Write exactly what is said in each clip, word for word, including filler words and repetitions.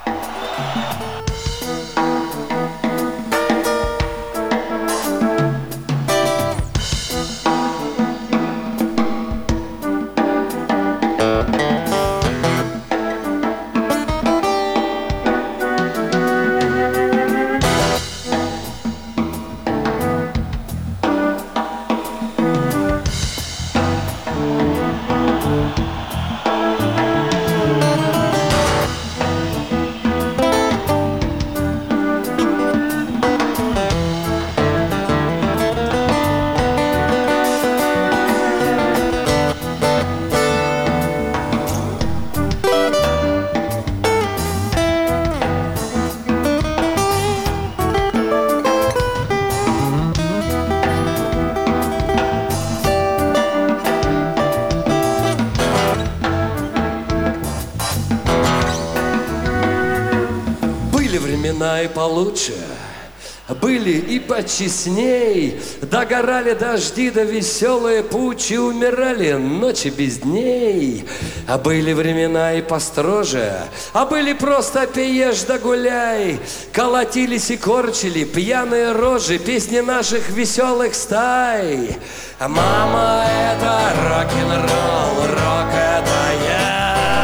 Времена и получше, были и почестней, догорали дожди, да веселые пучи, умирали ночи без дней. А были времена и построже, а были просто пей, ешь да гуляй. Колотились и корчили пьяные рожи, песни наших веселых стай. Мама, это рок-н-ролл, рок это я.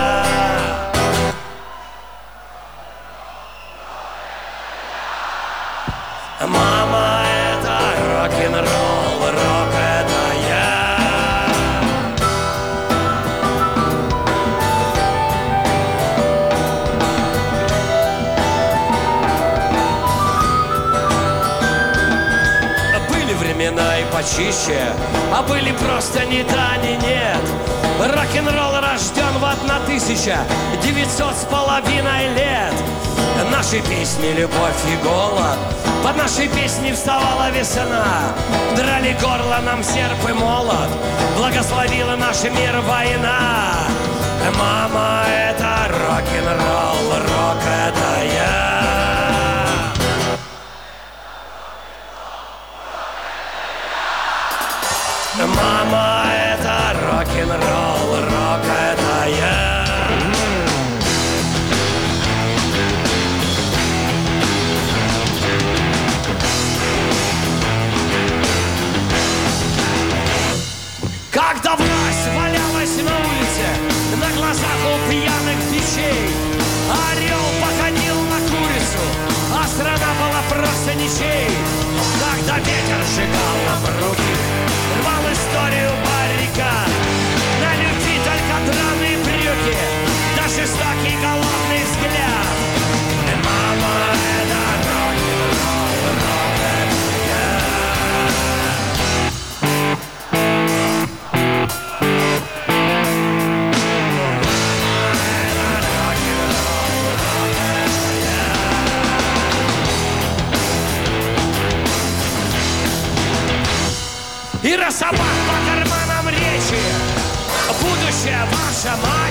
Мама, это рок-н-ролл, рок это я. Были времена и почище, а были просто ни да, ни нет. Рок-н-ролл рожден в тысяча девятьсот с половиной лет. Наши песни «Любовь и голод», под нашей песней вставала весна. Драли горло нам серп и молот, благословила наш мир война. Мама, это рок-н-ролл, рок это я. Мама, это рок-н-ролл, рок это я. Когда власть валялась на улице, на глазах у пьяных печей, орел походил на курицу, а страна была просто ничей. Когда ветер сжигал нам руки, рвал историю баррикад, на любви только драные брюки, да жестокий голодный взгляд. Мама, это рок-н-ролл, рок это я. И раз собак по карманам речи, будущее ваша мать.